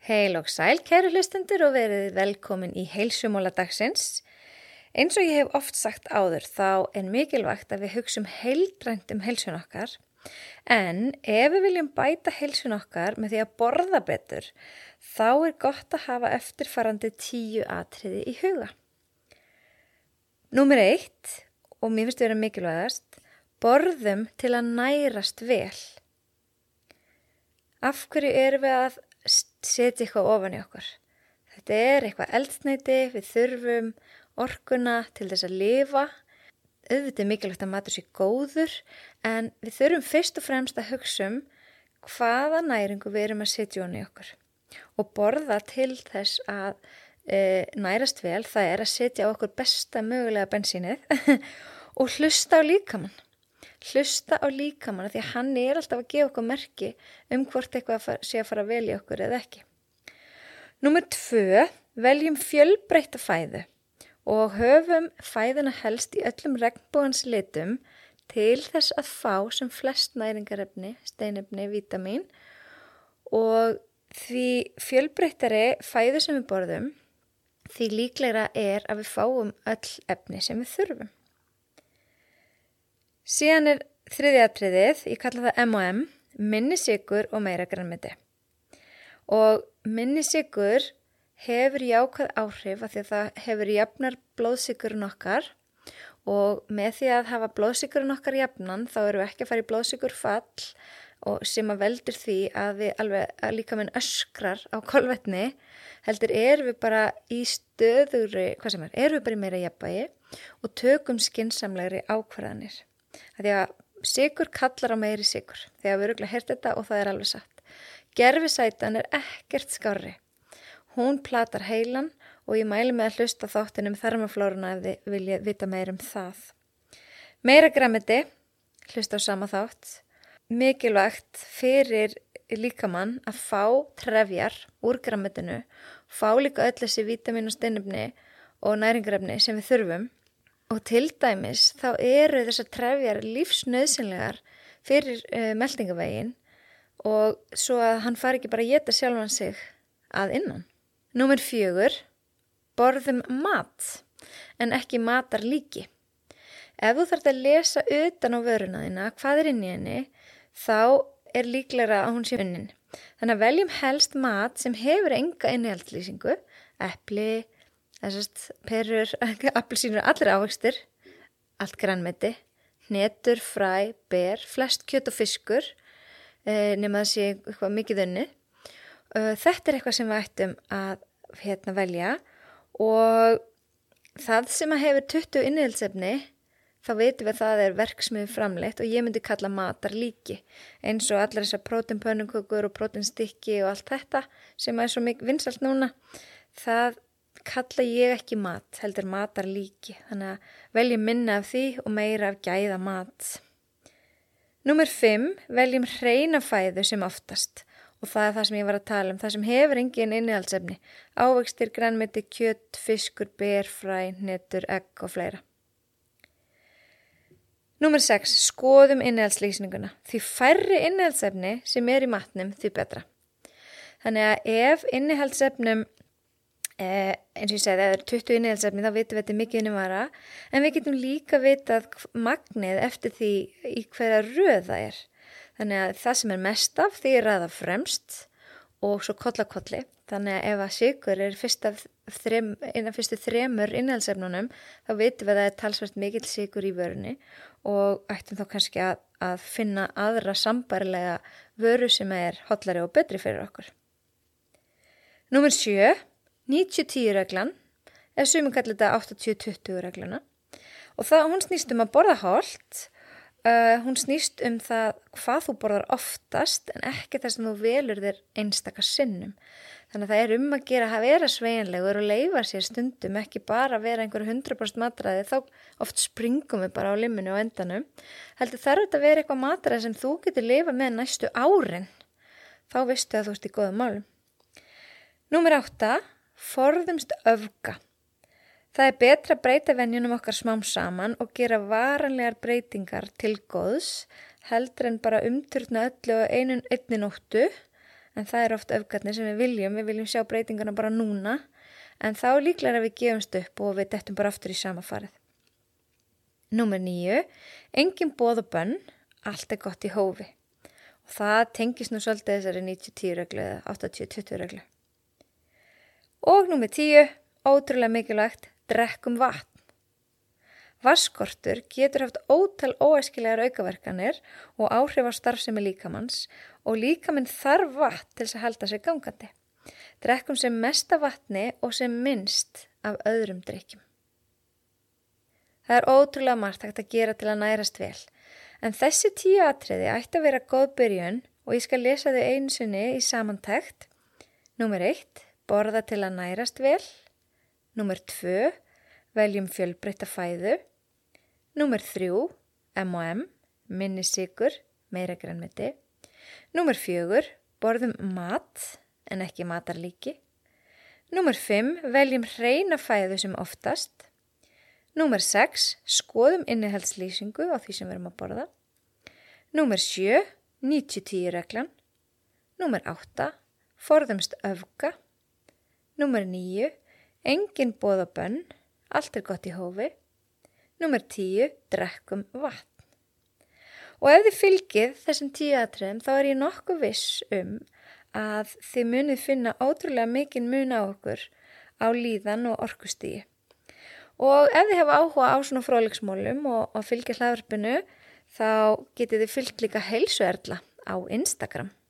Heil og sæl, kæru hlustendur og verið velkomin í heilsumóla dagsins. Eins og ég hef oft sagt áður þá er mikilvægt að við hugsum heildrænt heilsun okkar. En ef við viljum bæta heilsun okkar með því að borða betur, þá er gott að hafa eftirfarandi 10 atriði í huga. Númer 1, og mér finnst vera mikilvægast, borðum til að nærast vel. Af hverju erum við að setja eitthvað ofan í okkur? Þetta er eitthvað eldsneyti, við þurfum orkuna til þess að lifa. Auðvitað er mikilvægt að matur sé góður, en við þurfum fyrst og fremst að hugsa hvaða næringu við erum að setja ofan í okkur. Og borða til þess að nærast vel, það er að setja á okkur besta mögulega bensínið og hlusta á líkamann. Hlusta á líkamann því að hann er alltaf að gefa okkur merki hvort eitthvað sé að fara vel í okkur eða ekki. Númer 2, veljum fjölbreytta fæðu og höfum fæðuna helst í öllum regnbogans litum til þess að fá sem flest næringarefni, steinefni, vítamín og því fjölbreyttari fæðu sem við borðum, því líklegra er að við fáum öll efni sem við þurfum. Síðan er þriðja atriðið, ég kalla það M&M, minni sykur og meira grænmeti. Og minni sykur hefur jákvæð áhrif af því að það hefur jafnar blóðsykurinn okkar og með því að hafa blóðsykurinn okkar jafnan þá erum við ekki að fara í blóðsykurfall og sem að veldur því að við alveg líka minn öskrar á kolvetni, heldur erum við bara í stöðugri, erum við bara í meira jafnvægi og tökum skynsamlegri ákvarðanir. Því að sykur kallar á meiri sykur. Þegar við örugglega heyrt þetta og það er alveg satt. Gervisætan er ekkert skárri. Hún platar heilan og ég mæli með að hlusta þáttinn þarmaflóruna ef þið viljið vita meira það. Meira grænmeti, hlusta á sama þátt. Mikilvægt fyrir líkamann að fá trefjar úr grænmetinu, fá líka öll þessi vítamín og steinefni og næringarefni sem við þurfum. Og til dæmis þá eru þessar trefjar lífsnauðsynlegar fyrir meltingaveginn og svo að hann fari ekki bara að éta sjálfan sig að innan. Númer 4, borðum mat en ekki matarlíki. Ef þú þarft að lesa utan á vöruna þína hvað er inn í henni, þá er líklegra að hún sé unnin. Þannig að veljum helst mat sem hefur enga innihaldslýsingu, epli, perur, appelsínur, allir ávextir, allt grænmeti, hnetur, fræ, ber, flest kjöt og fiskur, nema það sé eitthvað mikið unnið. Þetta er eitthvað sem við ættum að velja og það sem að hefur 20 innihaldsefni, þá veitum við að það er verksmiðju framleitt og ég myndi kalla matarlíki, eins og allar þessar próteinpönnukökur og próteinstykki og allt þetta sem er svo mikið vinsælt núna, það kalla ég ekki mat, heldur matarlíki, þannig að veljum minna af því og meira af gæða mat. Númer 5, veljum hreina fæðu sem oftast og það er það sem ég var að tala það sem hefur engin innihaldsefni, ávextir, grænmeti, kjöt, fiskur, ber, fræ, hnetur, egg og fleira. Númer 6, skoðum innihaldslýsinguna, því færri innihaldsefni sem er í matnum, því betra. Þannig að ef innihaldsefnum eins og ég segi, ef það er 20 innihaldsefni þá vitum við þetta mikið innivara, en við getum líka vitað magnið eftir því í hverja röð það er. Þannig að það sem er mest af því er raðað fremst og svo kollakolli. Þannig að ef að sykur er innan fyrstu 3 innihaldsefnunum þá vitum við að það er talsvert mikill sykur í vörunni og ættum þá kannski að finna aðra sambærilega vöru sem er hollari og betri fyrir okkur. Númer 7, 90-10 reglan, eða sumir kallar þetta 80-20 regluna og hún snýst að borða hollt, hún snýst það hvað þú borðar oftast en ekki það sem þú velur þér einstaka sinnum. Þannig að það er að gera að vera sveigjanlegur og leyfa sér stundum, ekki bara vera einhverju 100% matræði, þá oft springum við bara á limminu á endanum. Heldur þarf þetta að vera eitthvað matræði sem þú getur lifað með næstu árin, þá veistu að þú ert í góðum málum. Númer 8, forðumst öfga. Það er betra að breyta venjunum okkar smám saman og gera varanlegar breytingar til góðs heldur en bara umturna öllu á einni nóttu en það oft öfgarnir sem við viljum sjá breytinguna bara núna, en þá líklega við gefumst upp og við dettum bara aftur í sama farið. Númer 9, engin boð og bönn, allt gott í hófi. Og það tengist nú svolítið þessari 90-10 reglu eða 80-20 reglu. Og númer 10, ótrúlega mikilvægt, drekkum vatn. Vatnsskortur getur haft ótal óæskilegar aukaverkanir og áhrif á starfsemi líkamans og líkaminn þarf vatn til þess að halda sig gangandi. Drekkum sem mest af vatni og sem minnst af öðrum drykkjum. Það ótrúlega margt hægt að gera til að nærast vel, en þessi 10 atriði ætti að vera góð byrjun og ég skal lesa þau einu sinni í samantekt. Númer 1, borða til að nærast vel. Númer 2, veljum fjölbreytta fæðu. Númer 3, M&M, minni sykur, meira grænmeti. Númer 4, borðum mat en ekki matarlíki. Númer 5, veljum hreina fæðu sem oftast. Númer 6, skoðum innihaldslýsingu á því sem við erum að borða. Númer 7, 90-10 reglan. Númer 8, forðumst öfga. Númer 9, engin boð og bönn, allt gott í hófi. Númer 10, drekkum vatn. Og ef þið fylgið þessum 10 atriðum þá ég nokkuð viss að þið munið finna ótrúlega mikinn mun á okkur á líðan og orkustígi. Og ef þið hafa áhuga á svona fróðleiksmálum og fylgja hlaðvarpinu þá getið þið fylgt líka Heilsuerla á Instagram.